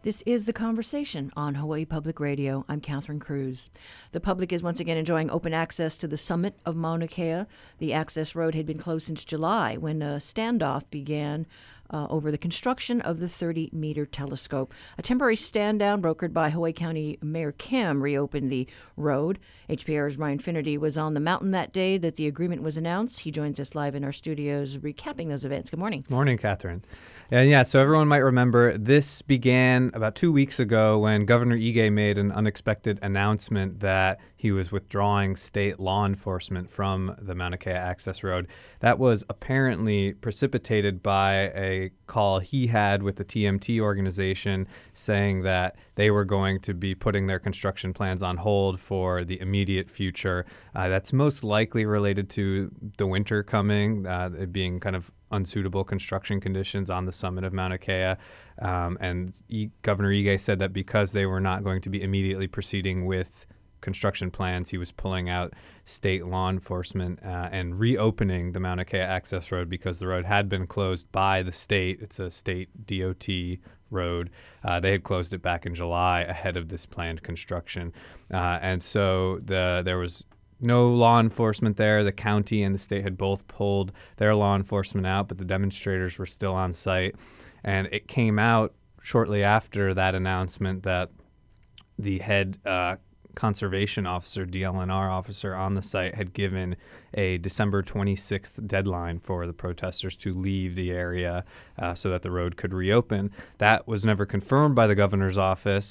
This is The Conversation on Hawaii Public Radio. I'm Catherine Cruz. The public is once again enjoying open access to the summit of Mauna Kea. The access road had been closed since July when a standoff began over the construction of the 30-meter telescope. A temporary stand-down brokered by Hawaii County Mayor Kim reopened the road. HPR's Ryan Finnerty was on the mountain that day that the agreement was announced. He joins us live in our studios recapping those events. Good morning. Morning, Catherine. And so everyone might remember this began about 2 weeks ago when Governor Ige made an unexpected announcement that he was withdrawing state law enforcement from the Mauna Kea access road. That was apparently precipitated by a call he had with the TMT organization saying that they were going to be putting their construction plans on hold for the immediate future. That's most likely related to the winter coming, it being kind of unsuitable construction conditions on the summit of Mauna Kea. And Governor Ige said that because they were not going to be immediately proceeding with construction plans, he was pulling out state law enforcement and reopening the Mauna Kea access road because the road had been closed by the state. It's a state DOT road. They had closed it back in July ahead of this planned construction. And so there was no law enforcement there. The county and the state had both pulled their law enforcement out, but the demonstrators were still on site. And it came out shortly after that announcement that the head conservation officer, DLNR officer on the site, had given a December 26th deadline for the protesters to leave the area so that the road could reopen. That was never confirmed by the governor's office.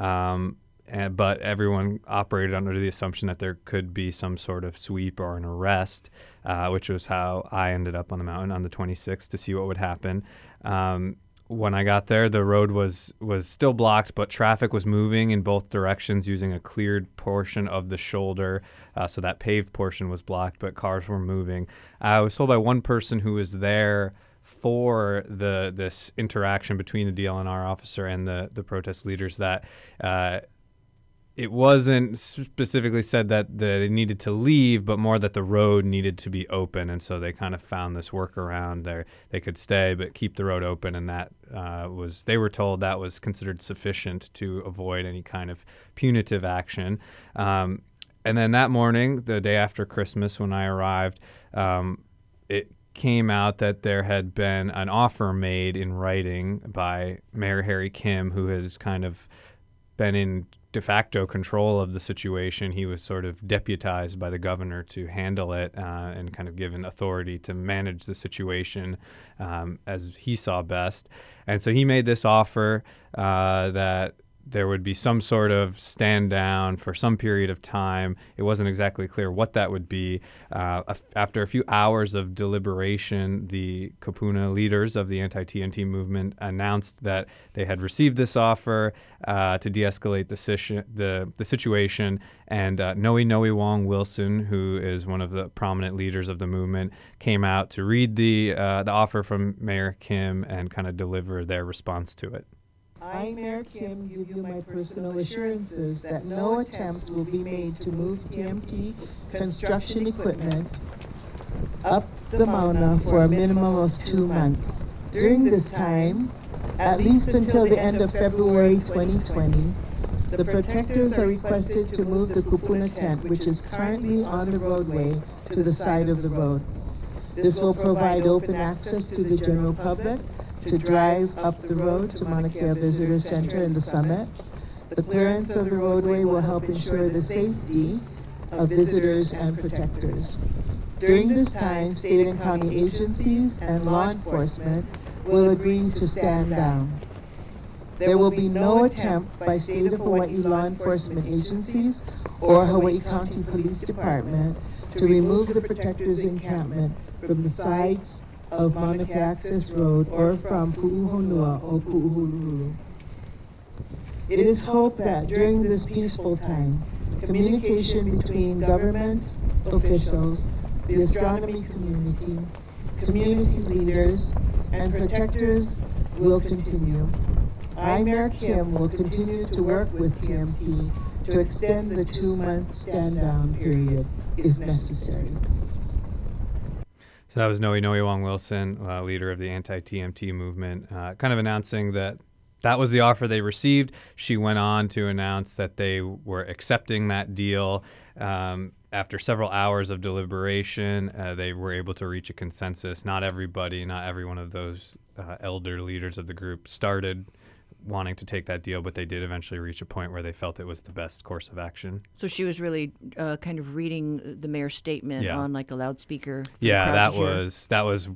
But everyone operated under the assumption that there could be some sort of sweep or an arrest, which was how I ended up on the mountain on the 26th to see what would happen. When I got there, the road was still blocked, but traffic was moving in both directions using a cleared portion of the shoulder. So that paved portion was blocked, but cars were moving. I was told by one person who was there for this interaction between the DLNR officer and the protest leaders that it wasn't specifically said that they needed to leave, but more that the road needed to be open. And so they kind of found this workaround there. They could stay, but keep the road open. And that they were told that was considered sufficient to avoid any kind of punitive action. And then that morning, the day after Christmas, when I arrived, it came out that there had been an offer made in writing by Mayor Harry Kim, who has kind of been in de facto control of the situation. He was sort of deputized by the governor to handle it and kind of given authority to manage the situation as he saw best. And so he made this offer that there would be some sort of stand down for some period of time. It wasn't exactly clear what that would be. After a few hours of deliberation, the Kupuna leaders of the anti-TNT movement announced that they had received this offer to de-escalate the situation. And Noe Wong Wilson, who is one of the prominent leaders of the movement, came out to read the offer from Mayor Kim and kind of deliver their response to it. I, Mayor Kim, give you my personal assurances that no attempt will be made to move TMT construction equipment up the Mauna for a minimum of 2 months. During this time, at least until the end of February 2020, the protectors are requested to move the Kupuna tent, which is currently on the roadway, to the side of the road. This will provide open access to the general public to drive up the road to Mauna Kea Visitor Center and the summit. The clearance of the roadway will help ensure the safety of visitors and protectors. During this time, state and county agencies and law enforcement will agree to stand down. There will be no attempt by State of Hawaii law enforcement agencies or Hawaii County Police Department to remove the protectors' encampment from the sides of Mauna Kea Access Road or from Pu'uhonua or Pu'uhululu. It is hoped that during this peaceful time, communication between government officials, the astronomy community, community leaders, and protectors will continue. I, Mayor Kim, will continue to work with TMT to extend the 2-month stand-down period if necessary. So that was Noe Wong Wilson, leader of the anti-TMT movement, kind of announcing that that was the offer they received. She went on to announce that they were accepting that deal. After several hours of deliberation, they were able to reach a consensus. Not every one of those elder leaders of the group started wanting to take that deal, but they did eventually reach a point where they felt it was the best course of action. So she was really kind of reading the mayor's statement on like a loudspeaker. That was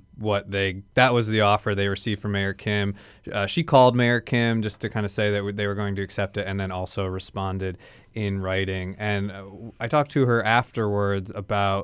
the offer they received from Mayor Kim. She called Mayor Kim just to kind of say that they were going to accept it, and then also responded in writing. And I talked to her afterwards about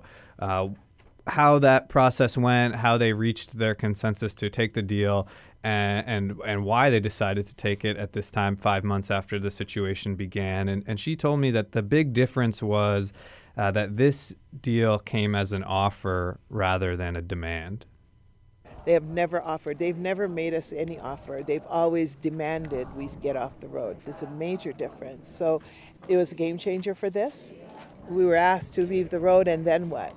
how that process went, how they reached their consensus to take the deal, and why they decided to take it at this time, 5 months after the situation began. And she told me that the big difference was that this deal came as an offer rather than a demand. They have never offered. They've never made us any offer. They've always demanded we get off the road. There's a major difference. So it was a game changer for this. We were asked to leave the road, and then what?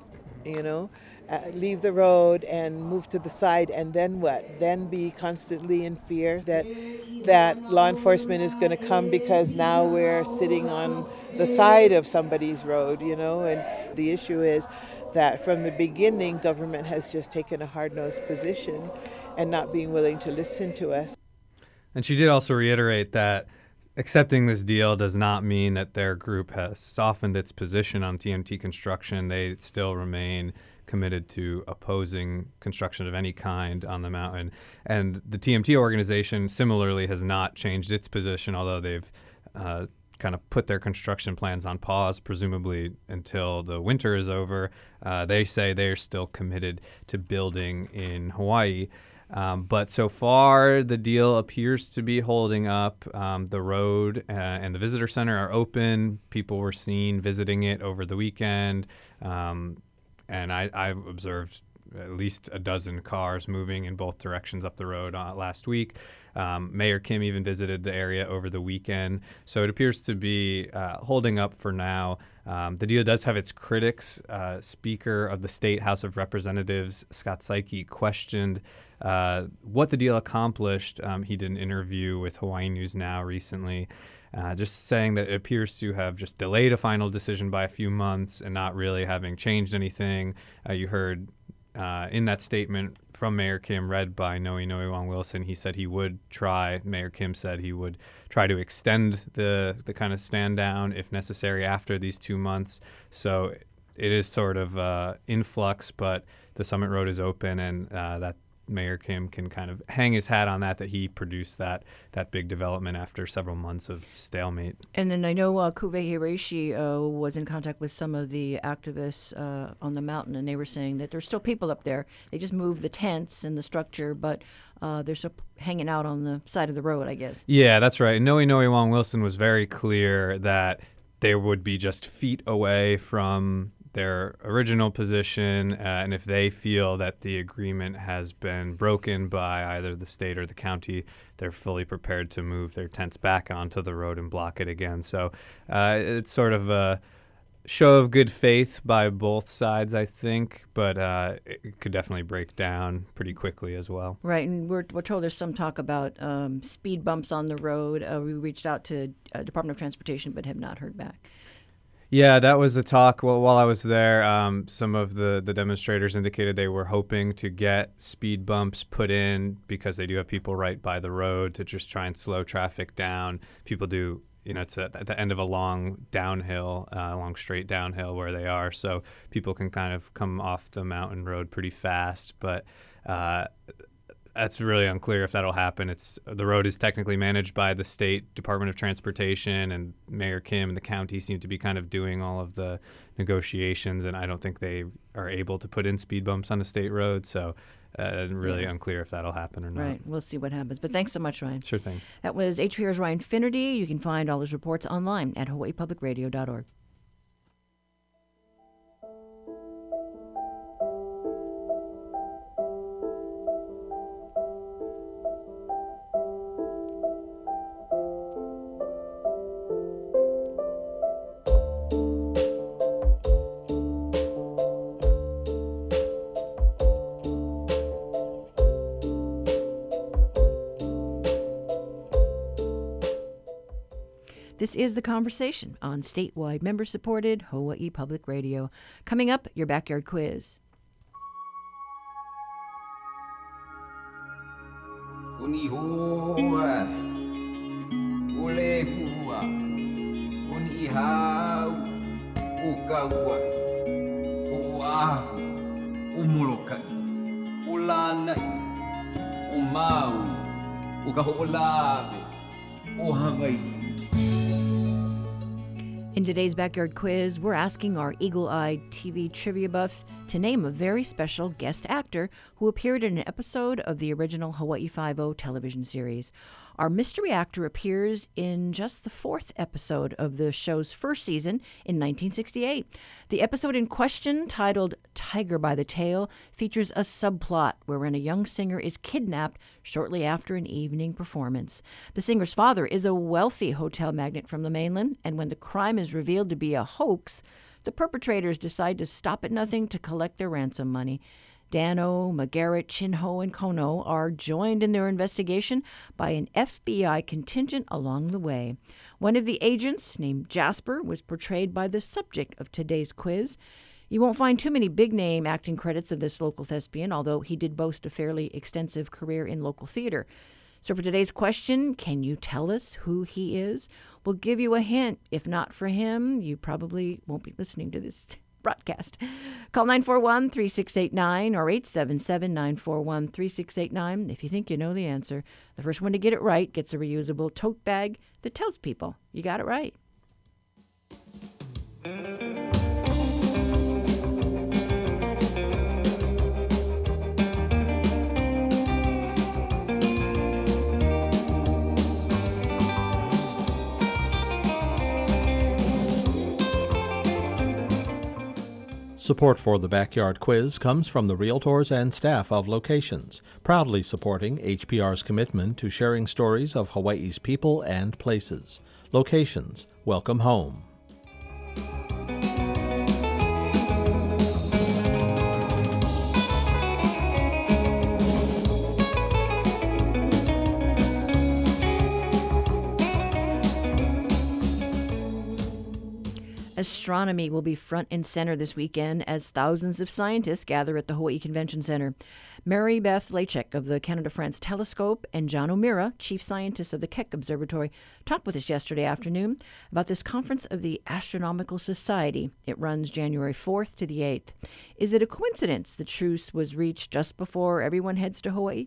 Leave the road and move to the side, and then what? Then be constantly in fear that law enforcement is going to come because now we're sitting on the side of somebody's road, And the issue is that from the beginning, government has just taken a hard-nosed position and not being willing to listen to us. And she did also reiterate that accepting this deal does not mean that their group has softened its position on TMT construction. They still remain committed to opposing construction of any kind on the mountain. And the TMT organization similarly has not changed its position, although they've kind of put their construction plans on pause, presumably until the winter is over. They say they're still committed to building in Hawaii. But so far, the deal appears to be holding up. The road and the visitor center are open. People were seen visiting it over the weekend. And I observed at least a dozen cars moving in both directions up the road last week. Mayor Kim even visited the area over the weekend. So it appears to be holding up for now. The deal does have its critics. Speaker of the State House of Representatives, Scott Saiki, questioned what the deal accomplished. He did an interview with Hawaii News Now recently, just saying that it appears to have just delayed a final decision by a few months and not really having changed anything. You heard in that statement from Mayor Kim, read by Noe-Noe-Wong-Wilson, Mayor Kim said he would try to extend the kind of stand down if necessary after these 2 months. So it is sort of in flux, but the Summit Road is open, and that Mayor Kim can kind of hang his hat on that he produced that big development after several months of stalemate. And then I know Kuve Hiraishi was in contact with some of the activists on the mountain, and they were saying that there's still people up there. They just moved the tents and the structure, but they're still hanging out on the side of the road, I guess. Yeah, that's right. Noe-Noe-Wong-Wilson was very clear that they would be just feet away from their original position, and if they feel that the agreement has been broken by either the state or the county, they're fully prepared to move their tents back onto the road and block it again. So it's sort of a show of good faith by both sides, I think, but it could definitely break down pretty quickly as well. Right, and we're told there's some talk about speed bumps on the road. We reached out to Department of Transportation but have not heard back. Yeah, that was the talk. Well, while I was there, some of the demonstrators indicated they were hoping to get speed bumps put in because they do have people right by the road to just try and slow traffic down. People do, it's at the end of a long downhill, long straight downhill where they are, so people can kind of come off the mountain road pretty fast. But that's really unclear if that'll happen. The road is technically managed by the State Department of Transportation, and Mayor Kim and the county seem to be kind of doing all of the negotiations, and I don't think they are able to put in speed bumps on a state road, so really unclear if that'll happen or not. Right, we'll see what happens. But thanks so much, Ryan. Sure thing. That was HPR's Ryan Finnerty. You can find all his reports online at hawaiipublicradio.org. This is The Conversation on statewide member-supported Hawaii Public Radio. Coming up, your backyard quiz. Uni hoa, ule hua, uni hau, ukaua, uahu, umolokai, ulanai, umau, ukaho'olawe, o Hawaii. In today's Backyard Quiz, we're asking our eagle-eyed TV trivia buffs to name a very special guest actor who appeared in an episode of the original Hawaii Five-0 television series. Our mystery actor appears in just the 4th episode of the show's first season in 1968. The episode in question, titled Tiger by the Tail, features a subplot wherein a young singer is kidnapped shortly after an evening performance. The singer's father is a wealthy hotel magnate from the mainland, and when the crime is revealed to be a hoax, the perpetrators decide to stop at nothing to collect their ransom money. Dano, McGarrett, Chinho, and Kono are joined in their investigation by an FBI contingent along the way. One of the agents, named Jasper, was portrayed by the subject of today's quiz. You won't find too many big-name acting credits of this local thespian, although he did boast a fairly extensive career in local theater. So for today's question, can you tell us who he is? We'll give you a hint. If not for him, you probably won't be listening to this broadcast. Call 941-3689 or 877-941-3689 if you think you know the answer. The first one to get it right gets a reusable tote bag that tells people you got it right. Support for the Backyard Quiz comes from the Realtors and staff of Locations, proudly supporting HPR's commitment to sharing stories of Hawaii's people and places. Locations, welcome home. Astronomy will be front and center this weekend as thousands of scientists gather at the Hawaii Convention Center. Mary Beth Lachek of the Canada-France Telescope and John O'Meara, chief scientist of the Keck Observatory, talked with us yesterday afternoon about this conference of the Astronomical Society. It runs January 4th to the 8th. Is it a coincidence the truce was reached just before everyone heads to Hawaii?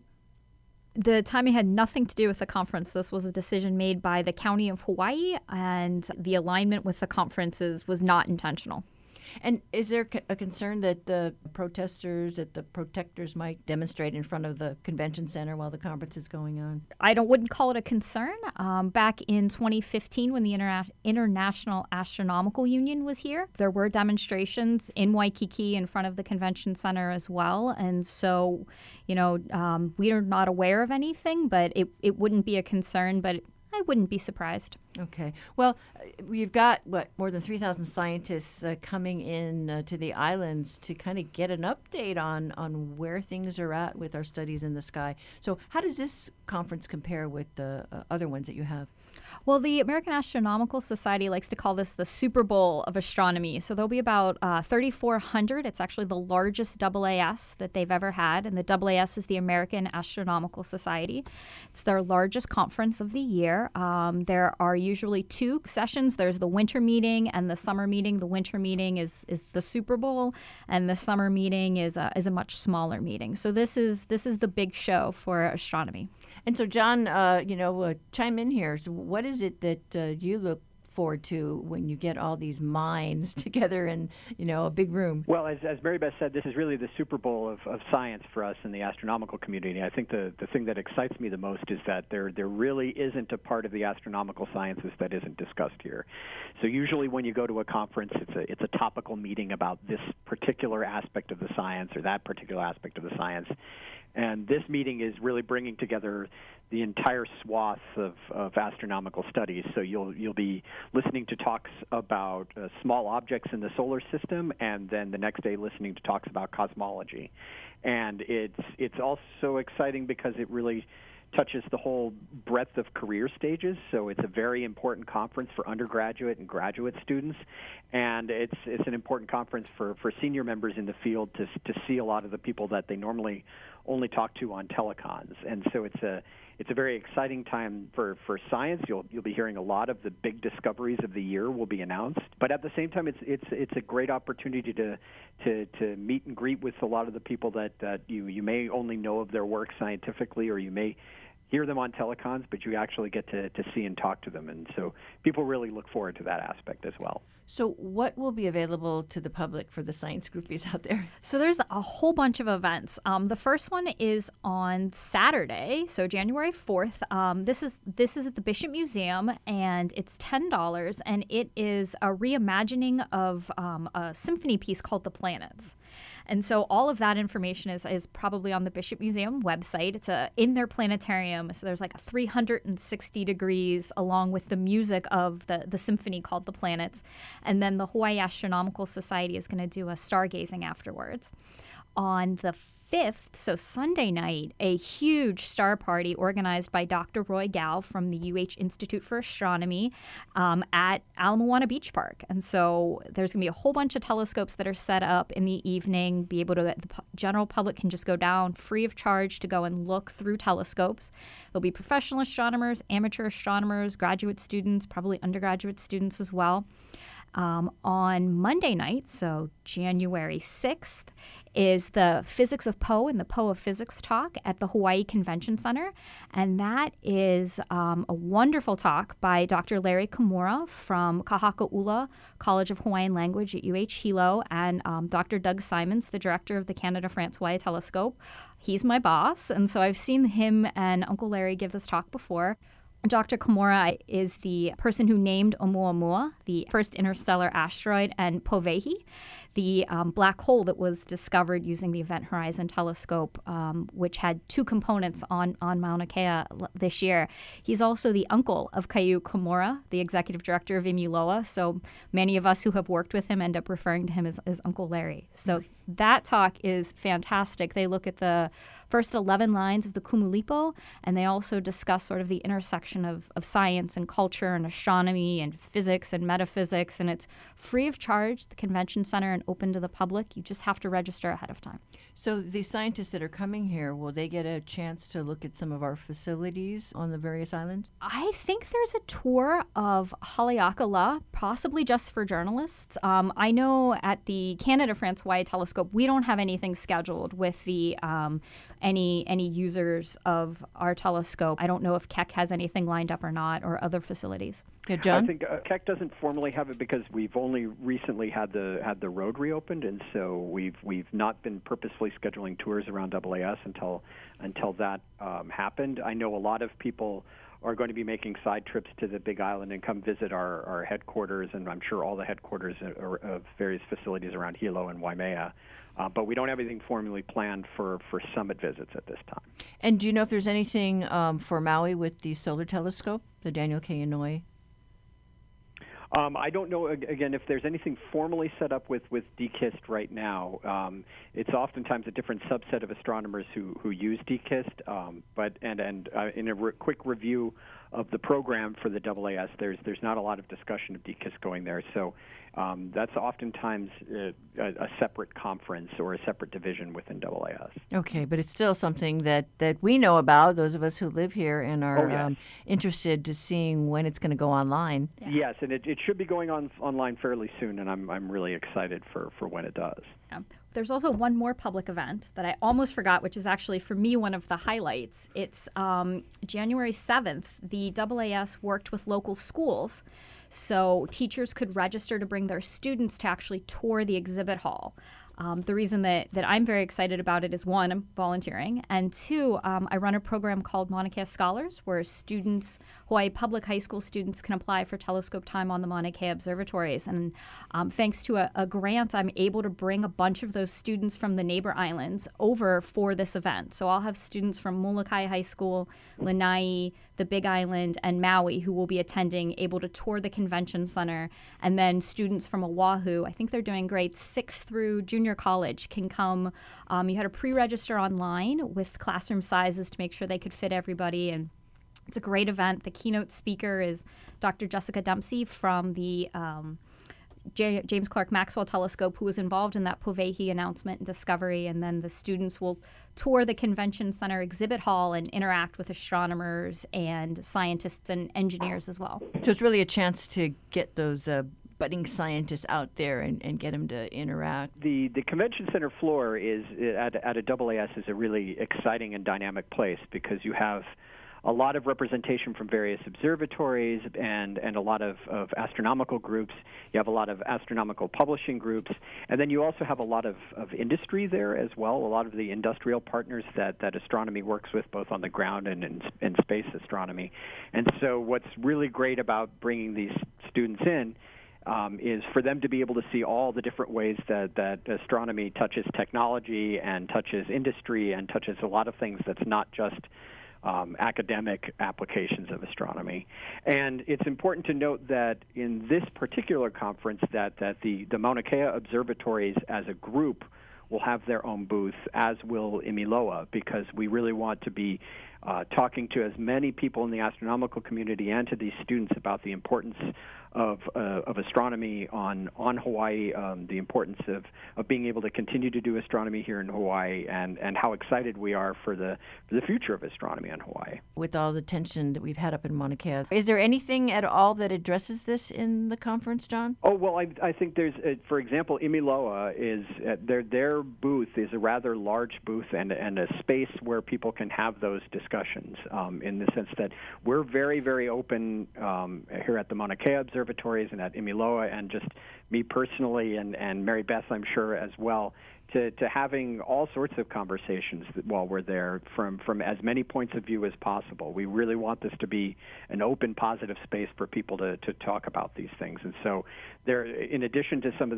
The timing had nothing to do with the conference. This was a decision made by the County of Hawaii, and the alignment with the conferences was not intentional. And is there a concern that the protesters, that the protectors might demonstrate in front of the convention center while the conference is going on? I wouldn't call it a concern. Back in 2015, when the International Astronomical Union was here, there were demonstrations in Waikiki in front of the convention center as well. And so, we are not aware of anything, but it wouldn't be a concern, but I wouldn't be surprised. Okay. Well, we've got, more than 3,000 scientists coming in to the islands to kind of get an update on where things are at with our studies in the sky. So how does this conference compare with the other ones that you have? Well, the American Astronomical Society likes to call this the Super Bowl of astronomy. So there'll be about 3,400. It's actually the largest AAS that they've ever had. And the AAS is the American Astronomical Society. It's their largest conference of the year. There are usually two sessions. There's the winter meeting and the summer meeting. The winter meeting is the Super Bowl, and the summer meeting is a much smaller meeting. So this is the big show for astronomy. And so, John, chime in here. So what is it that you look forward to when you get all these minds together in, a big room? Well, as Mary Beth said, this is really the Super Bowl of science for us in the astronomical community. I think the thing that excites me the most is that there really isn't a part of the astronomical sciences that isn't discussed here. So usually when you go to a conference, it's a topical meeting about this particular aspect of the science or that particular aspect of the science. And this meeting is really bringing together the entire swath of astronomical studies. So you'll be listening to talks about small objects in the solar system, and then the next day listening to talks about cosmology. And it's also exciting because it really touches the whole breadth of career stages. So it's a very important conference for undergraduate and graduate students, and it's an important conference for senior members in the field to see a lot of the people that they normally only talk to on telecons. And so it's a very exciting time for science. You'll be hearing a lot of the big discoveries of the year will be announced. But at the same time, it's a great opportunity to meet and greet with a lot of the people that you may only know of their work scientifically, or you may hear them on telecons, but you actually get to see and talk to them. And so people really look forward to that aspect as well. So what will be available to the public for the science groupies out there? So there's a whole bunch of events. The first one is on Saturday, so January 4th. This is at the Bishop Museum, and it's $10, and it is a reimagining of a symphony piece called The Planets. And so all of that information is probably on the Bishop Museum website. It's in their planetarium, so there's like a 360 degrees along with the music of the symphony called The Planets. And then the Hawaii Astronomical Society is going to do a stargazing afterwards. On the 5th, so Sunday night, a huge star party organized by Dr. Roy Gal from the UH Institute for Astronomy at Ala Moana Beach Park. And so there's going to be a whole bunch of telescopes that are set up in the evening. The general public can just go down free of charge to go and look through telescopes. There'll be professional astronomers, amateur astronomers, graduate students, probably undergraduate students as well. On Monday night, so January 6th, is the Physics of Poe and the Poe of Physics talk at the Hawaii Convention Center. And that is a wonderful talk by Dr. Larry Kimura from Kahakaula College of Hawaiian Language at UH Hilo, and Dr. Doug Simons, the director of the Canada-France Hawaii Telescope. He's my boss, and so I've seen him and Uncle Larry give this talk before. Dr. Kimura is the person who named Oumuamua, the first interstellar asteroid, and Povehi, the black hole that was discovered using the Event Horizon Telescope, which had two components on Mauna Kea this year. He's also the uncle of Kaio Kimura, the executive director of Imuloa, so many of us who have worked with him end up referring to him as Uncle Larry. So that talk is fantastic. They look at the first 11 lines of the Kumulipo, and they also discuss sort of the intersection of science and culture and astronomy and physics and metaphysics, and it's free of charge, the convention center, and open to the public. You just have to register ahead of time. So the scientists that are coming here, will they get a chance to look at some of our facilities on the various islands? I think there's a tour of Haleakala, possibly just for journalists. I know at the Canada-France Hawaii Telescope, we don't have anything scheduled with the any users of our telescope. I don't know if Keck has anything lined up or not, or other facilities. Yeah, John? I think Keck doesn't formally have it because we've only recently had the road reopened, and so we've not been purposefully scheduling tours around AAS until that happened. I know a lot of people are going to be making side trips to the Big Island and come visit our headquarters, and I'm sure all the headquarters of various facilities around Hilo and Waimea. But we don't have anything formally planned for summit visits at this time. And do you know if there's anything for Maui with the solar telescope, the Daniel K. Inouye? I don't know, again, if there's anything formally set up with DKIST right now. It's oftentimes a different subset of astronomers who use DKIST. But in a quick review of the program for the AAS, there's not a lot of discussion of DKIST going there. So that's oftentimes a separate conference or a separate division within AAS. Okay, but it's still something that we know about, those of us who live here and are interested to seeing when it's going to go online. Yeah. Yes, and it should be going online fairly soon, and I'm really excited for when it does. Yeah. There's also one more public event that I almost forgot, which is actually, for me, one of the highlights. It's January 7th. The AAS worked with local schools, so teachers could register to bring their students to actually tour the exhibit hall. The reason that I'm very excited about it is, one, I'm volunteering, and two, I run a program called Mauna Kea Scholars, where students, Hawaii public high school students, can apply for telescope time on the Mauna Kea observatories. And thanks to a grant, I'm able to bring a bunch of those students from the neighbor islands over for this event. So I'll have students from Molokai High School, Lanai, the the Big Island, and Maui who will be attending, able to tour the convention center. And then students from Oahu, I think they're doing grades 6 through junior college, can come. You had to pre-register online with classroom sizes to make sure they could fit everybody. And it's a great event. The keynote speaker is Dr. Jessica Dempsey from the James Clerk Maxwell Telescope, who was involved in that Povegui announcement and discovery. And then the students will tour the convention center exhibit hall and interact with astronomers and scientists and engineers as well. So it's really a chance to get those budding scientists out there and get them to interact. The convention center floor is at a AAS is a really exciting and dynamic place because you have a lot of representation from various observatories and a lot of astronomical groups. You have a lot of astronomical publishing groups. And then you also have a lot of industry there as well, a lot of the industrial partners that astronomy works with, both on the ground and in space astronomy. And so what's really great about bringing these students in is for them to be able to see all the different ways that astronomy touches technology and touches industry and touches a lot of things that's not just academic applications of astronomy. And it's important to note that in this particular conference that the Mauna Kea observatories as a group will have their own booth, as will Imiloa, because we really want to be talking to as many people in the astronomical community and to these students about the importance of astronomy on Hawaii, the importance of being able to continue to do astronomy here in Hawaii, and how excited we are for the future of astronomy on Hawaii. With all the tension that we've had up in Mauna Kea, is there anything at all that addresses this in the conference, John? Oh, well, I think there's, for example, Imiloa is, their booth is a rather large booth and a space where people can have those discussions in the sense that we're very, very open here at the Mauna Kea observatories and at Imiloa, and just me personally and Mary Beth, I'm sure, as well, to having all sorts of conversations while we're there from as many points of view as possible. We really want this to be an open, positive space for people to talk about these things. And so there, in addition to some of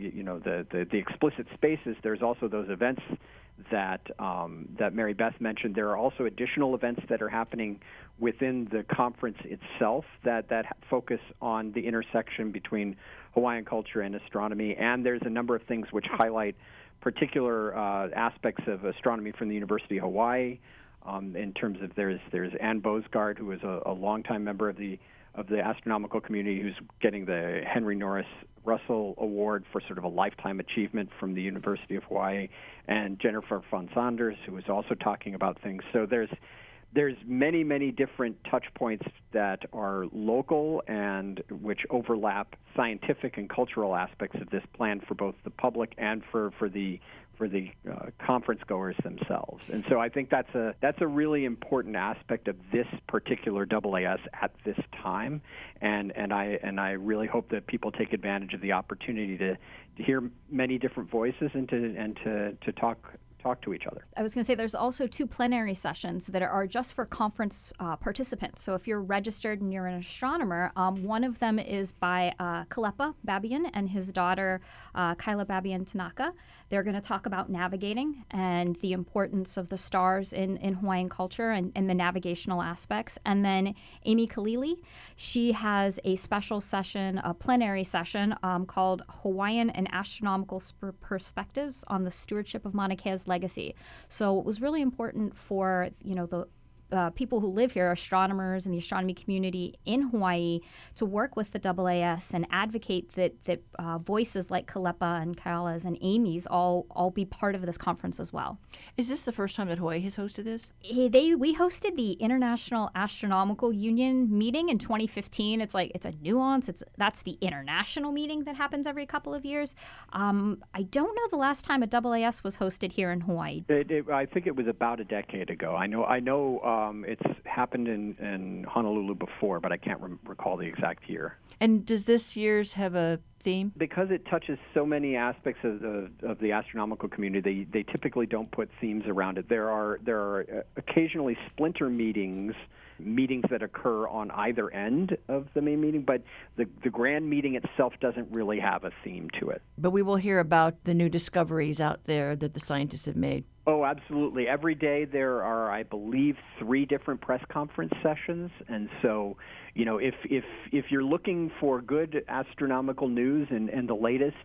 the explicit spaces, there's also those events that Mary Beth mentioned. There are also additional events that are happening within the conference itself that focus on the intersection between Hawaiian culture and astronomy, and there's a number of things which highlight particular aspects of astronomy from the University of Hawaii. In terms of there's Ann Bosgaard, who is a longtime member of the astronomical community, who's getting the Henry Norris Russell Award for sort of a lifetime achievement from the University of Hawaii, and Jennifer von Sanders, who is also talking about things. So there's many, many different touch points that are local and which overlap scientific and cultural aspects of this plan for both the public and for the conference goers themselves. And so I think that's a really important aspect of this particular AAS at this time, and I really hope that people take advantage of the opportunity to hear many different voices and to talk to each other. I was going to say there's also 2 plenary sessions that are just for conference participants. So if you're registered and you're an astronomer, one of them is by Kalepa Babian and his daughter Kyla Babian Tanaka. They're going to talk about navigating and the importance of the stars in Hawaiian culture and the navigational aspects. And then Amy Kalili, she has a special session, a plenary session called Hawaiian and Astronomical Perspectives on the Stewardship of Mauna Kea's Legacy. So it was really important for the people who live here, astronomers and the astronomy community in Hawaii, to work with the AAS and advocate that voices like Kalepa and Kyla's and Amy's all be part of this conference as well. Is this the first time that Hawaii has hosted this? We hosted the International Astronomical Union meeting in 2015. It's a nuance. That's the international meeting that happens every couple of years. I don't know the last time a AAS was hosted here in Hawaii. I think it was about a decade ago. I know. It's happened in Honolulu before, but I can't recall the exact year. And does this year's have a theme? Because it touches so many aspects of the astronomical community, they typically don't put themes around it. There are occasionally splinter meetings meetings that occur on either end of the main meeting, but the grand meeting itself doesn't really have a theme to it. But we will hear about the new discoveries out there that the scientists have made. Oh, absolutely. Every day there are, I believe, 3 different press conference sessions. And so, if you're looking for good astronomical news and the latest,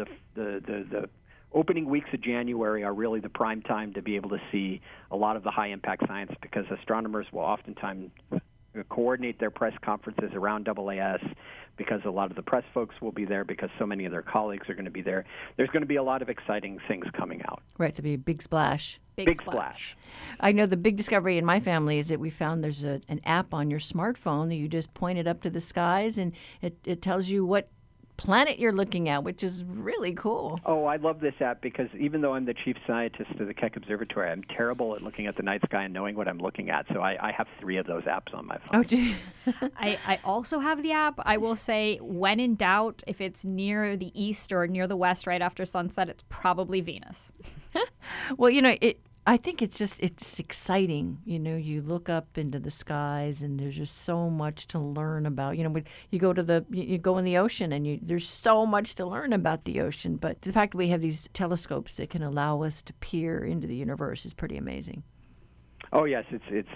the opening weeks of January are really the prime time to be able to see a lot of the high-impact science, because astronomers will oftentimes coordinate their press conferences around AAS, because a lot of the press folks will be there, because so many of their colleagues are going to be there. There's going to be a lot of exciting things coming out. Right, to be a big splash. Big splash. I know the big discovery in my family is that we found there's an app on your smartphone that you just point it up to the skies, and it tells you what planet you're looking at, which is really cool. Oh, I love this app, because even though I'm the chief scientist of the Keck Observatory, I'm terrible at looking at the night sky and knowing what I'm looking at. So I have 3 of those apps on my phone. Oh, do you? I also have the app. I will say, when in doubt, if it's near the east or near the west right after sunset, it's probably Venus. Well, I think it's exciting. You look up into the skies, and there's just so much to learn about. You go you go in the ocean, and there's so much to learn about the ocean. But the fact that we have these telescopes that can allow us to peer into the universe is pretty amazing. Oh yes,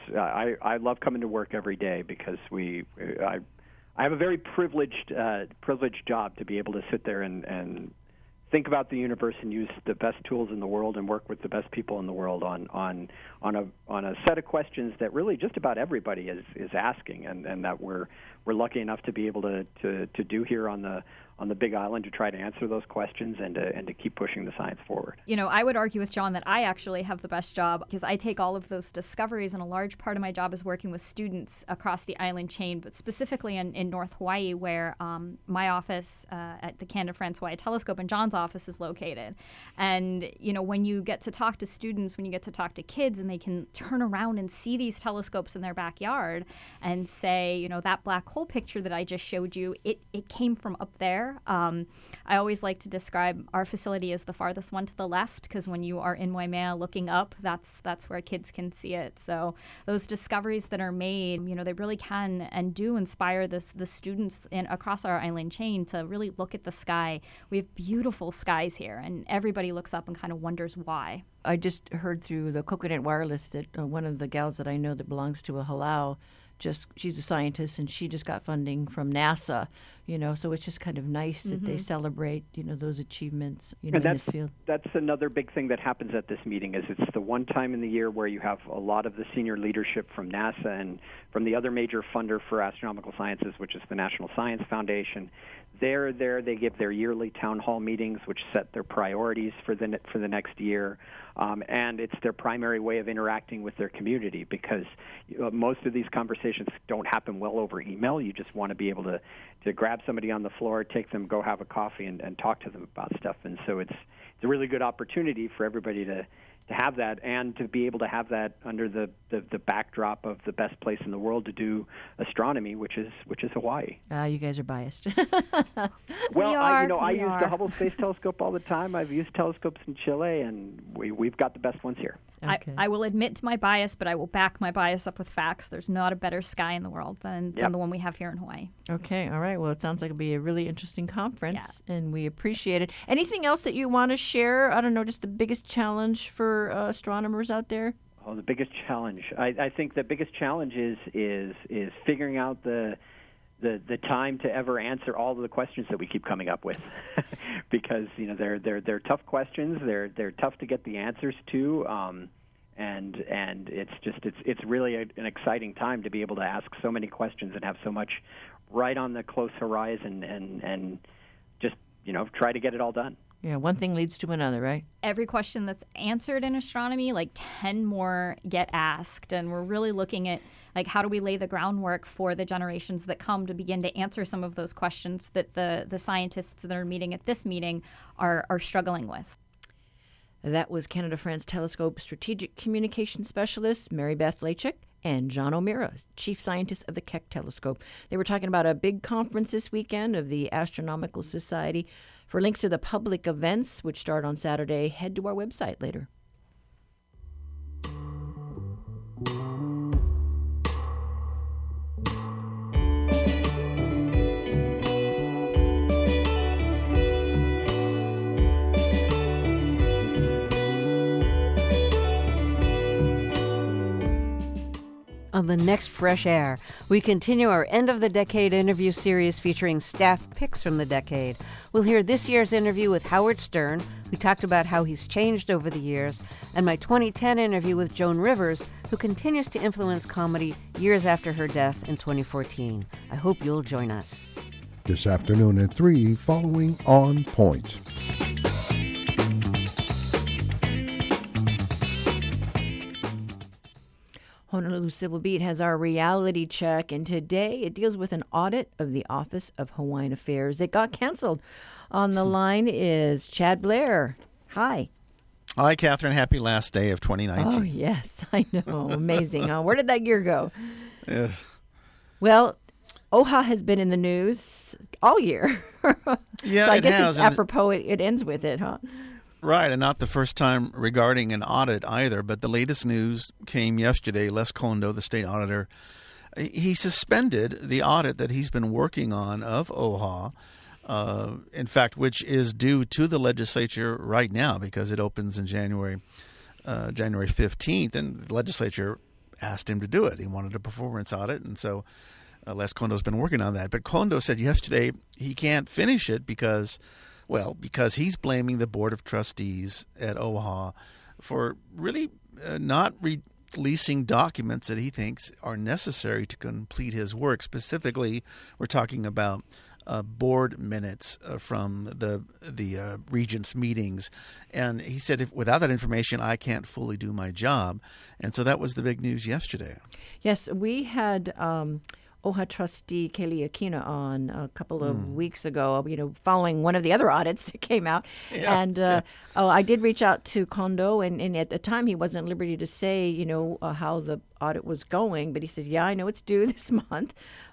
I love coming to work every day, because I have a very privileged job to be able to sit there and think about the universe and use the best tools in the world and work with the best people in the world on a set of questions that really just about everybody is asking, and that we're lucky enough to be able to do here on the Big Island, to try to answer those questions and to keep pushing the science forward. I would argue with John that I actually have the best job, because I take all of those discoveries, and a large part of my job is working with students across the island chain, but specifically in North Hawaii, where my office at the Canada-France-Hawaii Telescope and John's office is located. And, when you get to talk to students, when you get to talk to kids, and they can turn around and see these telescopes in their backyard and say, that black hole picture that I just showed you, it came from up there. I always like to describe our facility as the farthest one to the left, because when you are in Waimea looking up, that's where kids can see it. So those discoveries that are made, they really can and do inspire the students across our island chain to really look at the sky. We have beautiful skies here, and everybody looks up and kind of wonders why. I just heard through the Coconut Wireless that one of the gals that I know that belongs to a halau, she's a scientist, and she just got funding from NASA, so it's just kind of nice that they celebrate, those achievements, in this field. That's another big thing that happens at this meeting, is it's the one time in the year where you have a lot of the senior leadership from NASA and from the other major funder for astronomical sciences, which is the National Science Foundation. They're there. They give their yearly town hall meetings, which set their priorities for the next year, and it's their primary way of interacting with their community, because most of these conversations don't happen well over email. You just want to be able to grab somebody on the floor, take them, go have a coffee, and talk to them about stuff. And so it's a really good opportunity for everybody to have that, and to be able to have that under the backdrop of the best place in the world to do astronomy, which is Hawaii. You guys are biased. Well, I use the Hubble Space Telescope all the time. I've used telescopes in Chile, and we've got the best ones here. Okay. I will admit to my bias, but I will back my bias up with facts. There's not a better sky in the world than the one we have here in Hawaii. Okay, all right. Well, it sounds like it'll be a really interesting conference, and we appreciate it. Anything else that you want to share? I don't know, just the biggest challenge for astronomers out there? Oh, the biggest challenge. I think the biggest challenge is figuring out the time to ever answer all of the questions that we keep coming up with, because they're tough questions. They're tough to get the answers to, and it's really an exciting time to be able to ask so many questions and have so much right on the close horizon, and just try to get it all done. Yeah, one thing leads to another, right? Every question that's answered in astronomy, 10 more get asked. And we're really looking at, how do we lay the groundwork for the generations that come to begin to answer some of those questions that the scientists that are meeting at this meeting are struggling with. That was Canada-France Telescope Strategic Communication Specialist Mary Beth Lachik and John O'Meara, Chief Scientist of the Keck Telescope. They were talking about a big conference this weekend of the Astronomical Society. For links to the public events, which start on Saturday, head to our website later. On the next Fresh Air, we continue our end-of-the-decade interview series featuring staff picks from the decade. We'll hear this year's interview with Howard Stern. We talked about how he's changed over the years, and my 2010 interview with Joan Rivers, who continues to influence comedy years after her death in 2014. I hope you'll join us. This afternoon at 3, following On Point. Honolulu Civil Beat has our reality check, and today it deals with an audit of the Office of Hawaiian Affairs that got canceled. On the line is Chad Blair. Hi. Hi, Catherine. Happy last day of 2019. Oh, yes, I know. Amazing, huh? Where did that year go? Well, OHA has been in the news all year. Yeah, so I it guess has. It's apropos it ends with it, huh? Right, and not the first time regarding an audit either, but the latest news came yesterday. Les Kondo, the state auditor, he suspended the audit that he's been working on of OHA, in fact, which is due to the legislature right now because it opens in January 15th, and the legislature asked him to do it. He wanted a performance audit, and so Les Kondo's been working on that. But Kondo said yesterday he can't finish it because he's blaming the Board of Trustees at OHA for really not releasing documents that he thinks are necessary to complete his work. Specifically, we're talking about board minutes from the regents' meetings. And he said, without that information, I can't fully do my job. And so that was the big news yesterday. Yes, we had OHA trustee Kaylee Akina on a couple of weeks ago, following one of the other audits that came out. Yeah, and I did reach out to Kondo, and at the time he wasn't at liberty to say, how the audit was going. But he says, I know it's due this month.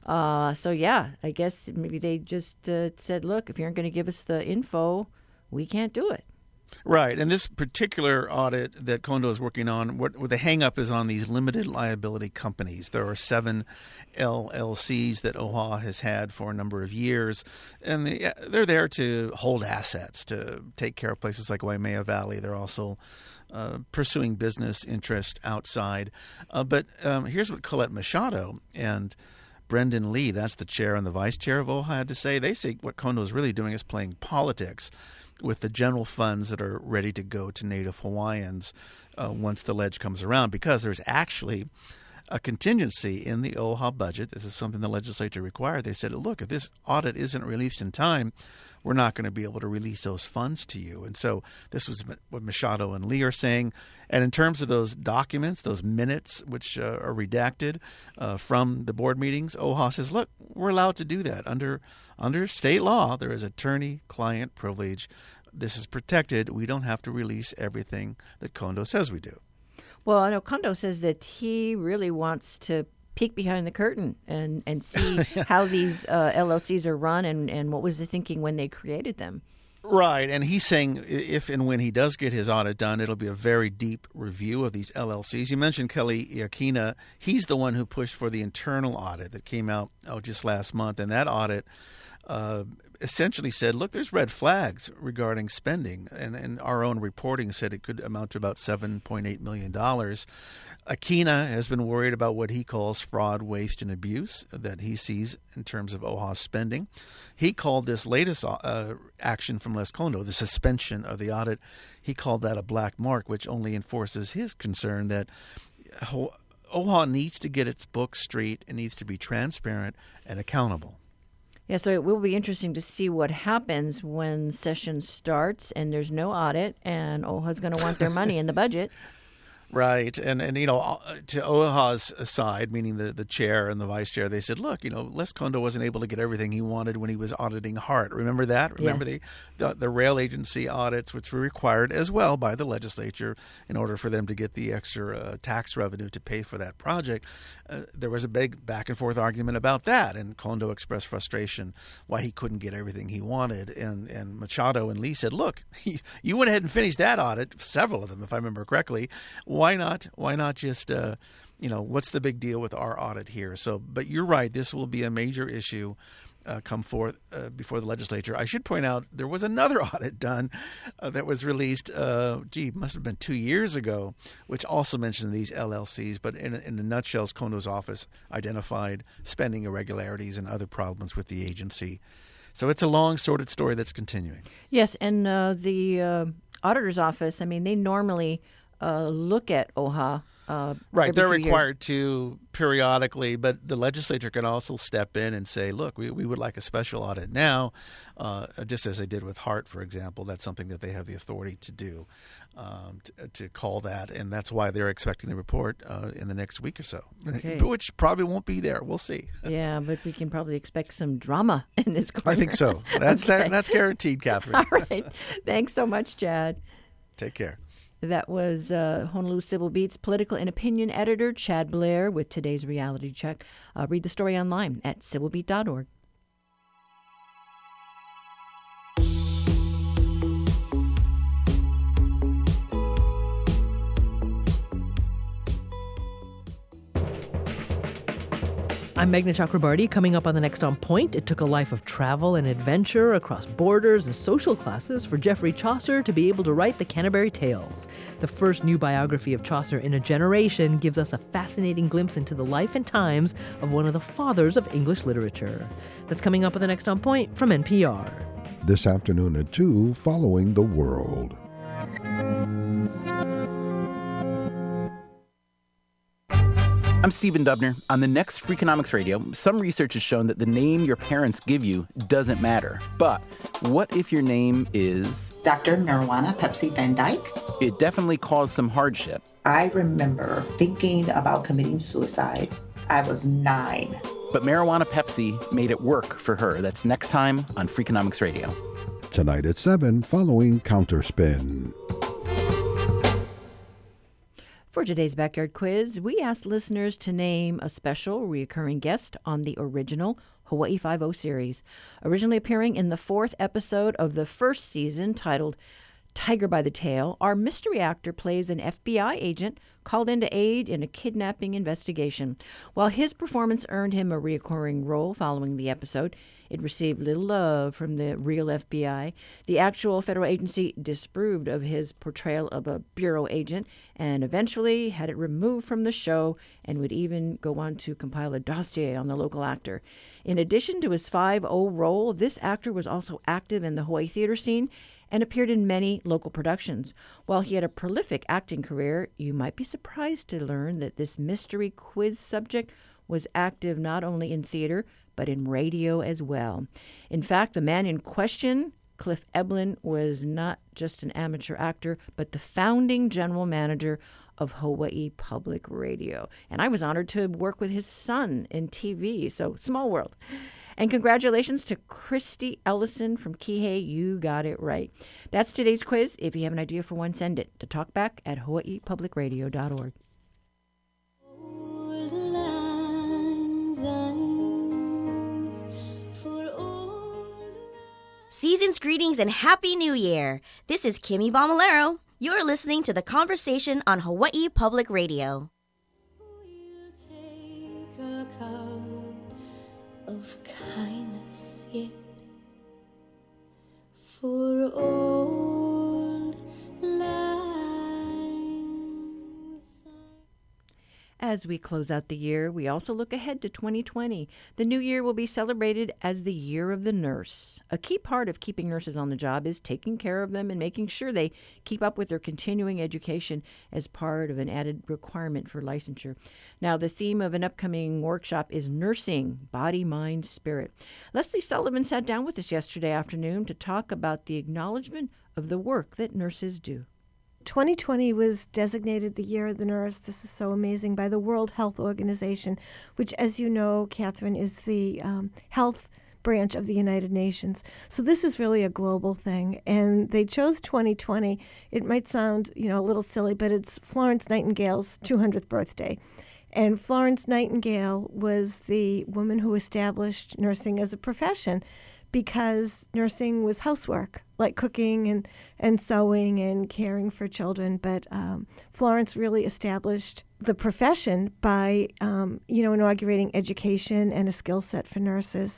I guess maybe they just said, look, if you aren't going to give us the info, we can't do it. Right, and this particular audit that Kondo is working on, what the hang-up is on these limited liability companies. There are 7 LLCs that OHA has had for a number of years, and they're there to hold assets, to take care of places like Waimea Valley. They're also pursuing business interest outside. But here's what Colette Machado and Brendan Lee, that's the chair and the vice chair of OHA, had to say. They say what Kondo is really doing is playing politics with the general funds that are ready to go to Native Hawaiians once the ledge comes around, because there's actually a contingency in the OHA budget. This is something the legislature required. They said, look, if this audit isn't released in time, we're not going to be able to release those funds to you. And so this was what Machado and Lee are saying. And in terms of those documents, those minutes, which are redacted from the board meetings, OHA says, look, we're allowed to do that. Under state law, there is attorney-client privilege. This is protected. We don't have to release everything that Kondo says we do. Well, I know Kondo says that he really wants to peek behind the curtain and see how these LLCs are run and what was the thinking when they created them. Right, and he's saying if and when he does get his audit done, it'll be a very deep review of these LLCs. You mentioned Kelly Iakina. He's the one who pushed for the internal audit that came out just last month, and that audit essentially said, look, there's red flags regarding spending, and our own reporting said it could amount to about $7.8 million. Akina has been worried about what he calls fraud, waste, and abuse that he sees in terms of OHA spending. He called this latest action from Les Kondo, the suspension of the audit, he called that a black mark, which only enforces his concern that OHA needs to get its books straight and needs to be transparent and accountable. Yeah, so it will be interesting to see what happens when session starts and there's no audit, and OHA's going to want their money in the budget. Right. And to OHA's side, meaning the chair and the vice chair, they said, look, Les Kondo wasn't able to get everything he wanted when he was auditing HART. Remember that? Remember yes. the rail agency audits, which were required as well by the legislature in order for them to get the extra tax revenue to pay for that project. There was a big back and forth argument about that, and Kondo expressed frustration why he couldn't get everything he wanted. And Machado and Lee said, look, you went ahead and finished that audit, several of them, if I remember correctly. Why not? Why not just, what's the big deal with our audit here? So, but you're right. This will be a major issue come forth before the legislature. I should point out there was another audit done that was released, must have been 2 years ago, which also mentioned these LLCs. But in a nutshell, Kondo's office identified spending irregularities and other problems with the agency. So it's a long, sordid story that's continuing. Yes, and the auditor's office, I mean, they normally look at OHA. Right, they're required to periodically, but the legislature can also step in and say, look, we would like a special audit now, just as they did with HART, for example. That's something that they have the authority to do, to call that, and that's why they're expecting the report in the next week or so, which probably won't be there. We'll see. Yeah, but we can probably expect some drama in this corner. I think so. That's guaranteed, Catherine. All right. Thanks so much, Chad. Take care. That was Honolulu Civil Beat's political and opinion editor, Chad Blair, with today's reality check. Read the story online at civilbeat.org. I'm Meghna Chakrabarty. Coming up on the next On Point, it took a life of travel and adventure across borders and social classes for Geoffrey Chaucer to be able to write the Canterbury Tales. The first new biography of Chaucer in a generation gives us a fascinating glimpse into the life and times of one of the fathers of English literature. That's coming up on the next On Point from NPR. This afternoon at 2, Following the World. I'm Stephen Dubner. On the next Freakonomics Radio, some research has shown that the name your parents give you doesn't matter. But what if your name is... Dr. Marijuana Pepsi Van Dyke? It definitely caused some hardship. I remember thinking about committing suicide. I was 9. But Marijuana Pepsi made it work for her. That's next time on Freakonomics Radio. Tonight at 7, following Counterspin. For today's Backyard Quiz, we asked listeners to name a special recurring guest on the original Hawaii Five-0 series. Originally appearing in the 4th episode of the first season, titled Tiger by the Tail, our mystery actor plays an FBI agent called in to aid in a kidnapping investigation. While his performance earned him a recurring role following the episode, it received little love from the real FBI. The actual federal agency disapproved of his portrayal of a bureau agent and eventually had it removed from the show and would even go on to compile a dossier on the local actor. In addition to his 5-0 role, this actor was also active in the Hawaii theater scene and appeared in many local productions. While he had a prolific acting career, you might be surprised to learn that this mystery quiz subject was active not only in theater, but in radio as well. In fact, the man in question, Cliff Eblin, was not just an amateur actor, but the founding general manager of Hawaii Public Radio. And I was honored to work with his son in TV, so small world. And congratulations to Christy Ellison from Kihei. You got it right. That's today's quiz. If you have an idea for one, send it to talkback@hawaiipublicradio.org. Season's greetings and Happy New Year. This is Kimmy Bomalero. You're listening to The Conversation on Hawaii Public Radio. We'll take a cup of kindness yet for old As we close out the year, we also look ahead to 2020. The new year will be celebrated as the Year of the Nurse. A key part of keeping nurses on the job is taking care of them and making sure they keep up with their continuing education as part of an added requirement for licensure. Now, the theme of an upcoming workshop is nursing, body, mind, spirit. Leslie Sullivan sat down with us yesterday afternoon to talk about the acknowledgement of the work that nurses do. 2020 was designated the Year of the Nurse. This is so amazing, by the World Health Organization, which, as you know, Catherine, is the health branch of the United Nations. So this is really a global thing. And they chose 2020. It might sound, a little silly, but it's Florence Nightingale's 200th birthday. And Florence Nightingale was the woman who established nursing as a profession, because nursing was housework, like cooking and sewing and caring for children. But Florence really established the profession by, inaugurating education and a skill set for nurses.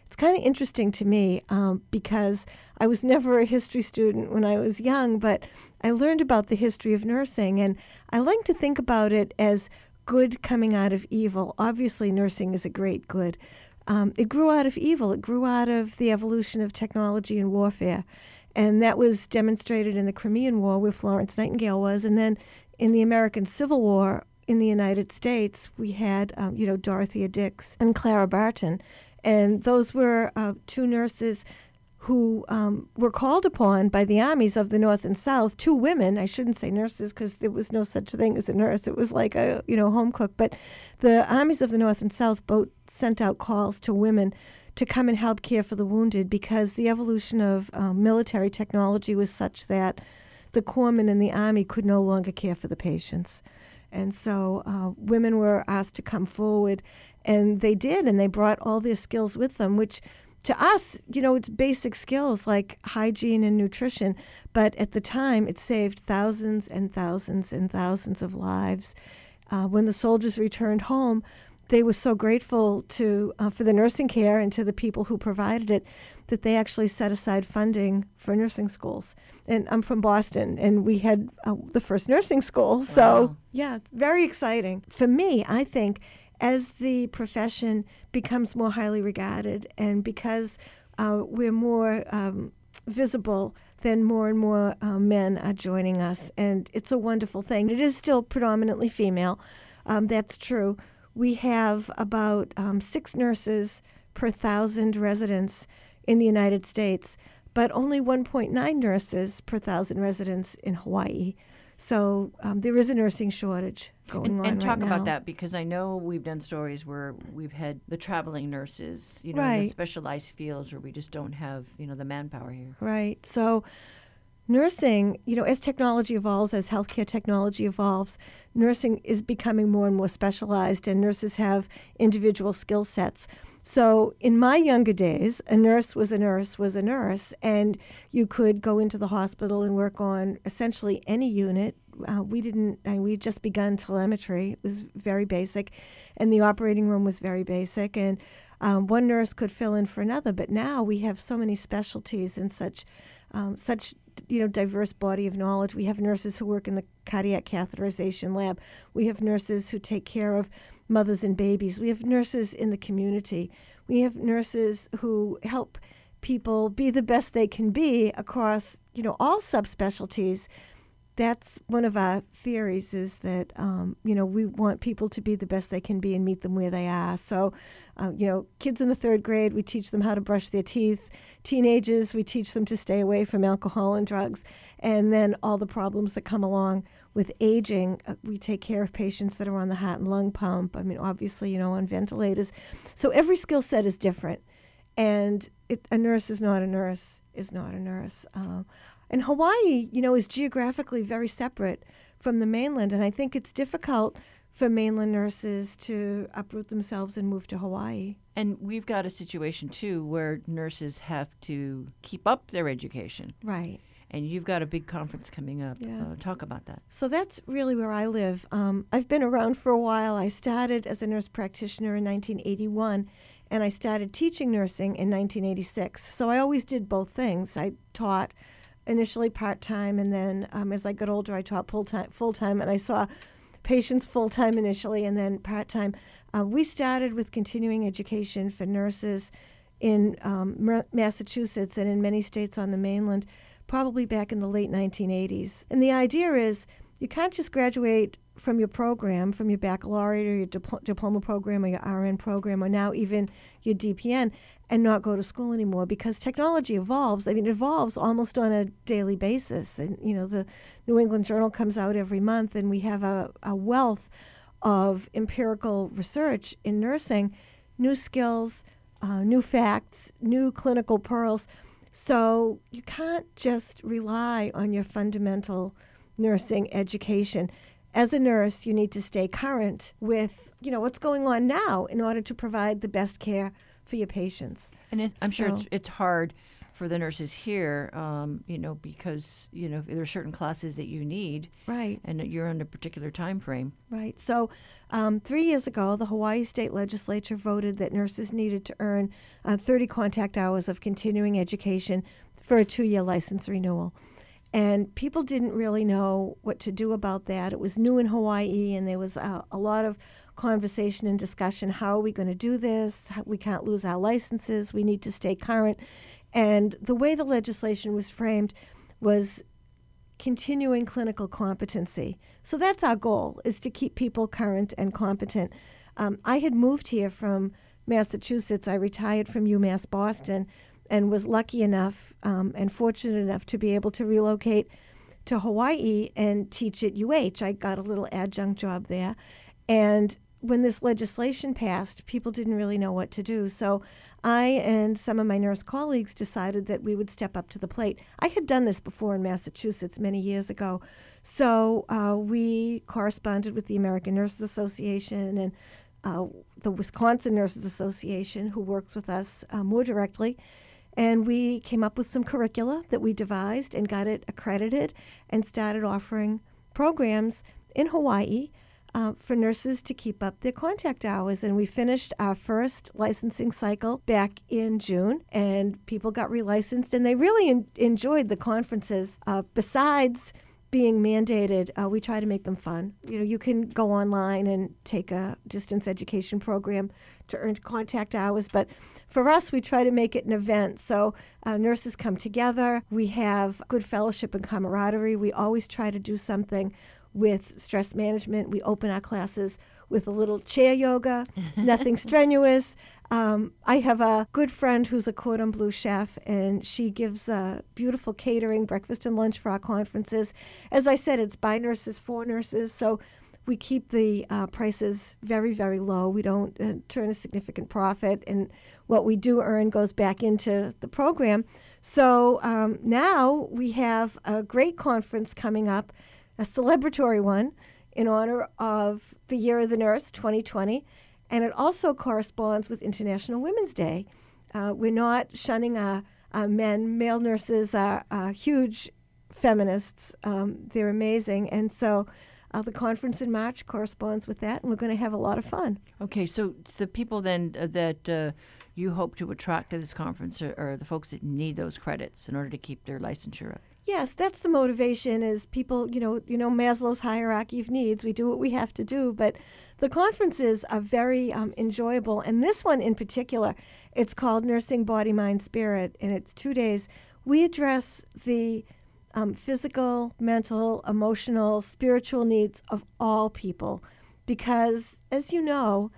it's kind of interesting to me because I was never a history student when I was young, but I learned about the history of nursing, and I like to think about it as good coming out of evil. Obviously, nursing is a great good. It grew out of evil. It grew out of the evolution of technology and warfare. And that was demonstrated in the Crimean War, where Florence Nightingale was. And then in the American Civil War in the United States, we had, Dorothea Dix and Clara Barton. And those were two nurses who were called upon by the armies of the North and South, two women. I shouldn't say nurses because there was no such thing as a nurse. It was like a, home cook. But the armies of the North and South both sent out calls to women to come and help care for the wounded because the evolution of military technology was such that the corpsmen in the army could no longer care for the patients. And so women were asked to come forward, and they did, and they brought all their skills with them, which to us, it's basic skills like hygiene and nutrition, but at the time it saved thousands and thousands and thousands of lives. When the soldiers returned home, they were so grateful for the nursing care and to the people who provided it that they actually set aside funding for nursing schools. And I'm from Boston, and we had the first nursing school. Wow. So, yeah, very exciting. For me, I think as the profession becomes more highly regarded and because we're more visible, then more and more men are joining us. And it's a wonderful thing. It is still predominantly female. That's true. We have about 6 nurses per 1,000 residents in the United States, but only 1.9 nurses per 1,000 residents in Hawaii. So there is a nursing shortage going on and talk right now. about that, because I know we've done stories where we've had the traveling nurses, in the specialized fields where we just don't have, the manpower here. Right. So nursing, as technology evolves, as healthcare technology evolves, nursing is becoming more and more specialized, and nurses have individual skill sets. So in my younger days, a nurse was a nurse was a nurse, and you could go into the hospital and work on essentially any unit. We'd just begun telemetry. It was very basic, and the operating room was very basic, and one nurse could fill in for another. But now we have so many specialties and such diverse body of knowledge. We have nurses who work in the cardiac catheterization lab. We have nurses who take care of mothers and babies. We have nurses in the community. We have nurses who help people be the best they can be across, all subspecialties. That's one of our theories, is that, we want people to be the best they can be and meet them where they are. So, kids in the 3rd grade, we teach them how to brush their teeth. Teenagers, we teach them to stay away from alcohol and drugs. And then all the problems that come along with aging, we take care of patients that are on the heart and lung pump. Obviously, on ventilators. So every skill set is different. And a nurse is not a nurse, is not a nurse. And Hawaii, is geographically very separate from the mainland. And I think it's difficult for mainland nurses to uproot themselves and move to Hawaii. And we've got a situation, too, where nurses have to keep up their education. Right. And you've got a big conference coming up. Yeah. Talk about that. So that's really where I live. I've been around for a while. I started as a nurse practitioner in 1981, and I started teaching nursing in 1986. So I always did both things. I taught initially part-time, and then as I got older, I taught full-time, and I saw patients full-time initially and then part-time. We started with continuing education for nurses in Massachusetts and in many states on the mainland, probably back in the late 1980s. And the idea is you can't just graduate from your program, from your baccalaureate or your diploma program or your RN program or now even your DPN, and not go to school anymore, because technology evolves. It evolves almost on a daily basis. And, the New England Journal comes out every month, and we have a wealth of empirical research in nursing, new skills, new facts, new clinical pearls. So you can't just rely on your fundamental nursing education. As a nurse, you need to stay current with, what's going on now in order to provide the best care for your patients. And I'm sure it's hard for the nurses here, because, there are certain classes that you need. Right. And that you're on a particular time frame. Right. So 3 years ago, the Hawaii State Legislature voted that nurses needed to earn 30 contact hours of continuing education for a 2-year license renewal. And people didn't really know what to do about that. It was new in Hawaii, and there was a lot of conversation and discussion. How are we going to do this? We can't lose our licenses. We need to stay current. And the way the legislation was framed was continuing clinical competency. So that's our goal, is to keep people current and competent. I had moved here from Massachusetts. I retired from UMass Boston and was lucky enough and fortunate enough to be able to relocate to Hawaii and teach at UH. I got a little adjunct job there. And when this legislation passed, people didn't really know what to do. So I and some of my nurse colleagues decided that we would step up to the plate. I had done this before in Massachusetts many years ago. So we corresponded with the American Nurses Association and the Wisconsin Nurses Association, who works with us more directly. And we came up with some curricula that we devised and got it accredited and started offering programs in Hawaii for nurses to keep up their contact hours. And we finished our first licensing cycle back in June, and people got relicensed, and they really enjoyed the conferences. Besides being mandated, we try to make them fun. You can go online and take a distance education program to earn contact hours, but for us, we try to make it an event. So nurses come together. We have good fellowship and camaraderie. We always try to do something with stress management. We open our classes with a little chair yoga, nothing strenuous. I have a good friend who's a cordon bleu chef, and she gives beautiful catering, breakfast and lunch for our conferences. As I said, it's by nurses, for nurses, so we keep the prices very, very low. We don't turn a significant profit, and what we do earn goes back into the program. So now we have a great conference coming up, a celebratory one, in honor of the Year of the Nurse 2020, and it also corresponds with International Women's Day. We're not shunning men. Male nurses are huge feminists. They're amazing, and so the conference in March corresponds with that, and we're going to have a lot of fun. Okay, so the people then that you hope to attract to this conference are the folks that need those credits in order to keep their licensure up. Yes, that's the motivation, is people, Maslow's hierarchy of needs. We do what we have to do, but the conferences are very enjoyable. And this one in particular, it's called Nursing Body, Mind, Spirit, and it's 2 days. We address the physical, mental, emotional, spiritual needs of all people because, as you know,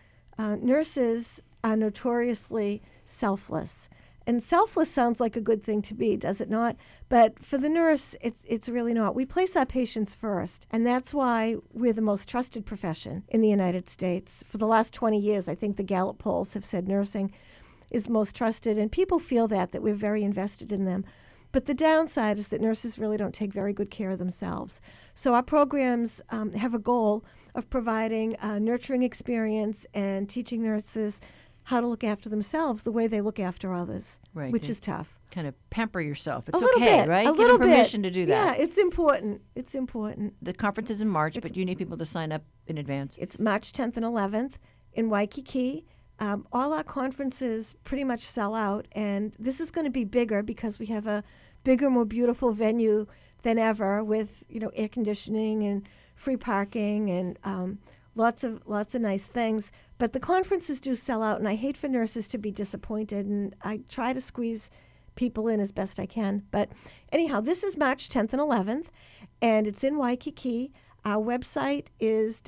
nurses are notoriously selfless. And selfless sounds like a good thing to be, does it not? But for the nurse, it's really not. We place our patients first, and that's why we're the most trusted profession in the United States. For the last 20 years, I think the Gallup polls have said nursing is most trusted, and people feel that we're very invested in them. But the downside is that nurses really don't take very good care of themselves. So our programs have a goal of providing a nurturing experience and teaching nurses how to look after themselves the way they look after others, right, which is tough. Kind of pamper yourself. It's a little okay, bit, right? A Give little them permission bit. to do that. Yeah, it's important. It's important. The conference is in March, but you need people to sign up in advance. It's March 10th and 11th in Waikiki. All our conferences pretty much sell out, and this is going to be bigger because we have a bigger, more beautiful venue than ever with, air conditioning and free parking and lots of nice things. But the conferences do sell out, and I hate for nurses to be disappointed, and I try to squeeze people in as best I can. But anyhow, this is March 10th and 11th, and it's in Waikiki. Our website is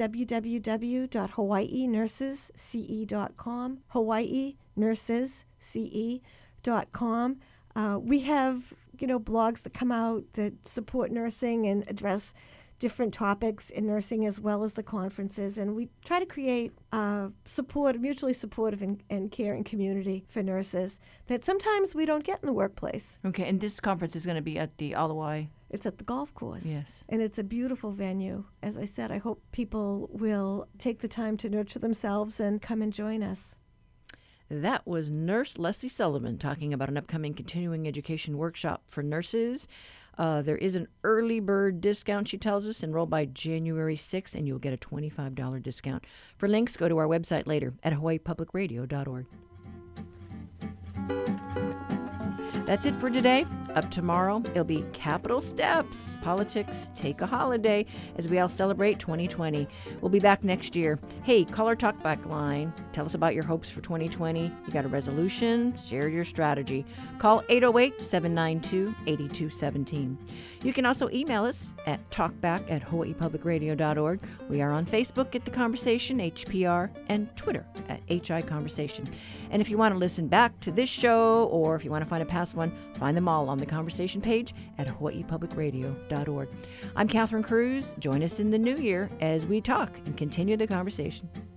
www.hawaiinursesce.com, hawaiinursesce.com. We have, blogs that come out that support nursing and address different topics in nursing as well as the conferences, and we try to create mutually supportive and caring community for nurses that sometimes we don't get in the workplace. Okay, and this conference is going to be at the Alawai. It's at the golf course. Yes. And it's a beautiful venue. As I said, I hope people will take the time to nurture themselves and come and join us. That was Nurse Leslie Sullivan talking about an upcoming continuing education workshop for nurses. There is an early bird discount, she tells us. Enroll by January 6th, and you'll get a $25 discount. For links, go to our website later at hawaiipublicradio.org. That's it for today. Up tomorrow, it'll be Capital Steps. Politics take a holiday as we all celebrate 2020. We'll be back next year. Hey, call our talkback line. Tell us about your hopes for 2020. You got a resolution? Share your strategy. Call 808-792-8217. You can also email us at talkback@hawaiipublicradio.org. We are on Facebook at The Conversation, HPR, and Twitter at HI Conversation. And if you want to listen back to this show, or if you want to find a past one, find them all on the Conversation page at hawaiipublicradio.org. I'm Catherine Cruz. Join us in the new year as we talk and continue the conversation.